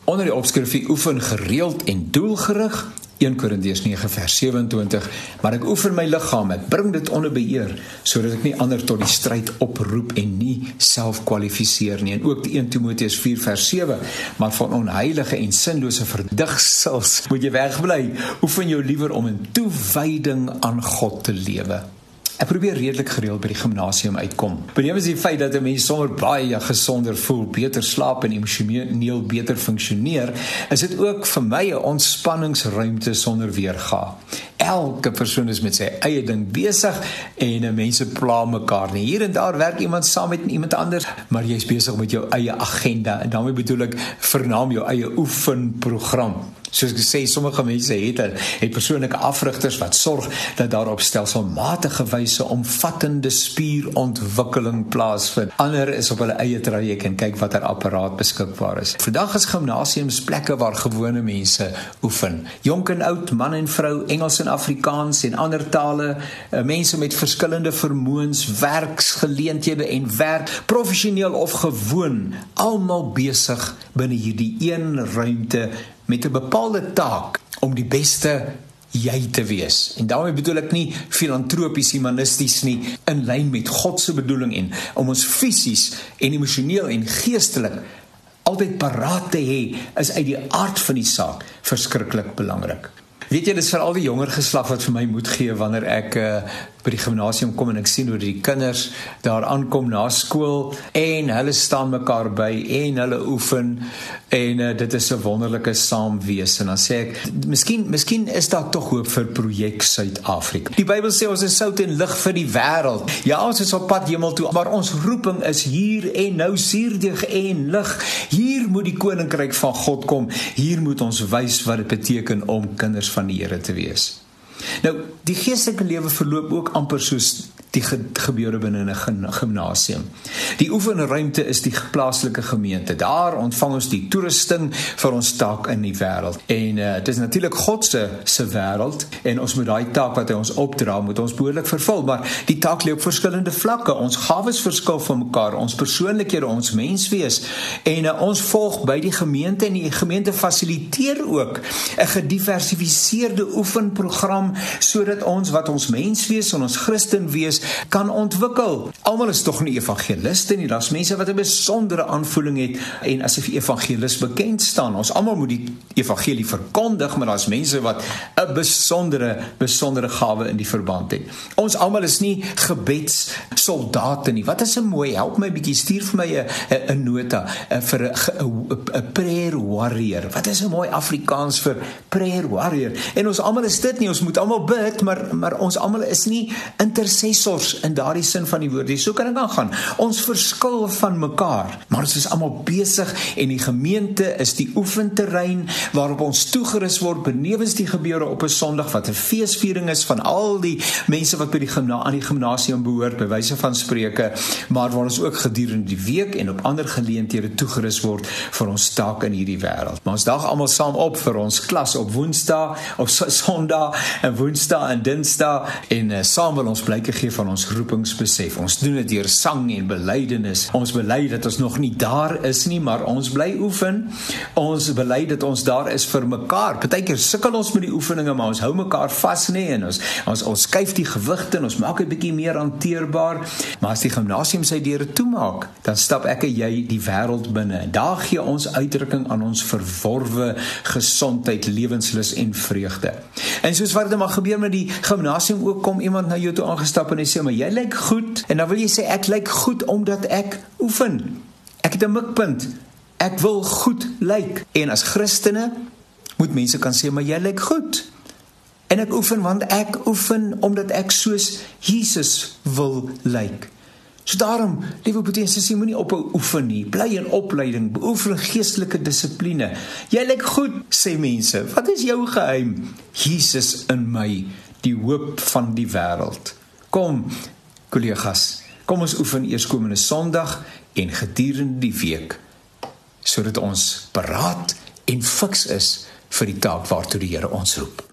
Onder die opskrif oefen gereeld en doelgerig, 1 Korintiërs 9 vers 27, maar ek oefen my liggaam, ek bring dit onder beheer, sodat ek nie ander tot die stryd oproep en nie self kwalifiseer nie. En ook die 1 Timoteus 4 vers 7, maar van onheilige en sinlose verdigsels moet jy wegbly. Oefen jou liewer om in toewyding aan God te lewe. Ek probeer redelik gereeld by die gimnasium uitkom. Benewens die feit dat 'n mens sommer baie gesonder voel, beter slaap en emosioneel beter funksioneer, is dit ook vir my 'n ontspanningsruimte sonder weerga. Elke persoon is met sy eie ding besig en mense pla mekaar nie. Hier en daar werk iemand saam met iemand anders, maar jy's besig met jou eie agenda en daarmee bedoel ek vernaam jou eie oefenprogram. Soos ek sê, sommige mense het persoonlike afrigters wat sorg dat daar op stelselmatige wyse omvattende spierontwikkeling plaasvind. Ander is op hulle eie traject en kyk watter apparaat beskikbaar is. Vandag is gimnasiums plekke waar gewone mense oefen. Jonk en oud, man en vrou, Engels en Afrikaans en ander tale, mense met verskillende vermoëns, werksgeleenthede en werk, professioneel of gewoon, almal besig binne hierdie een ruimte met 'n bepaalde taak om die beste jy te wees. En daarmee bedoel ek nie filantropies, humanisties nie, in lyn met God se bedoeling en om ons fisies en emosioneel en geestelik altyd paraat te hê, is uit die aard van die saak verskriklik belangrik. Weet jy, dit is vir al die jonger geslag wat vir my moed gee wanneer ek by die gimnasium kom en ek sien hoe die kinders daar aankom na skool en hulle staan mekaar by en hulle oefen en dit is 'n wonderlike saamwees. En dan sê ek, miskien is daar tog hoop vir projek Suid-Afrika. Die Bybel sê ons is sout en lig vir die wêreld. Ja, ons is op pad hemel toe, maar ons roeping is hier en nou, suurdeeg en lig. Hier moet die koninkryk van God kom. Hier moet ons wys wat dit beteken om kinders van die Here te wees. Nou, die geestelike lewe verloop ook amper soos die gebeure binne 'n gimnasium. Die oefenruimte is die plaaslike gemeente. Daar ontvang ons die toerusting vir ons taak in die wêreld. En dit is natuurlik God se wêreld en ons moet daai taak wat hy ons opdra, moet ons behoorlik vervul, maar die taak lê op verskillende vlakke. Ons gawes verskil van mekaar, ons persoonlikhede, ons menswees en ons volg by die gemeente en die gemeente fasiliteer ook 'n gediversifiseerde oefenprogram sodat ons wat ons menswees en ons Christen wees kan ontwikkel. Almal is tog nie evangeliste nie, daar's mense wat 'n besondere aanvoeling het en as 'n evangelis bekend staan. Ons almal moet die evangelie verkondig, maar daar's mense wat 'n besondere gawe in die verband het. Ons almal is nie gebedssoldate nie. Wat is 'n mooi, help my bietjie, stuur vir my 'n nota vir 'n prayer warrior. Wat is 'n mooi Afrikaans vir prayer warrior? En ons almal is dit nie, ons moet almal bid, maar ons almal is nie intercessors in daardie sin van die woord. So kan ek aangaan. Ons verskil van mekaar, maar ons is almal besig en die gemeente is die oefenterrein waarop ons toegerus word benewens die gebeure op 'n Sondag wat 'n feesviering is van al die mense wat by aan die gimnasium behoort, by wyse van spreuke, maar waar ons ook gedurende die week en op ander geleenthede toegerus word vir ons taak in hierdie wêreld. Maar ons dag almal saam op vir ons klas op Woensdae, op Sondag en Woensdae en Dinsdae en saam wil ons blyke gee van ons roepingsbesef. Ons doen dit deur sang en belydenis. Ons bely dat ons nog nie daar is nie, maar ons bly oefen. Ons bely dat ons daar is vir mekaar. Partykeer sukkel ons met die oefeninge, maar ons hou mekaar vas nie en ons skuif die gewigte en ons maak dit bietjie meer hanteerbaar. Maar as die gimnasium sy deure toemaak, dan stap ek en jy die wêreld binne. Daar gee ons uitdrukking aan ons verworwe gesondheid, lewenslus en vreugde. En soos wat dit mag gebeur met die gimnasium ook, kom iemand na jou toe aangestap en hy sê, maar jy lyk goed, en dan wil jy sê, ek lyk goed omdat ek oefen. Ek het 'n mikpunt, ek wil goed lyk. En as Christene moet mense kan sê, maar jy lyk goed. En ek oefen want ek oefen omdat ek soos Jesus wil lyk. So daarom, liewe broer en sussie, moenie ophou oefen nie. Bly in opleiding, beoefen geestelike dissipline. Jy lyk goed, sê mense. Wat is jou geheim? Jesus in my, die hoop van die wêreld. Kom, kollegas, kom ons oefen eerskomende Sondag en gedurende die week, sodat ons paraat en fiks is vir die taak waartoe die Here ons roep.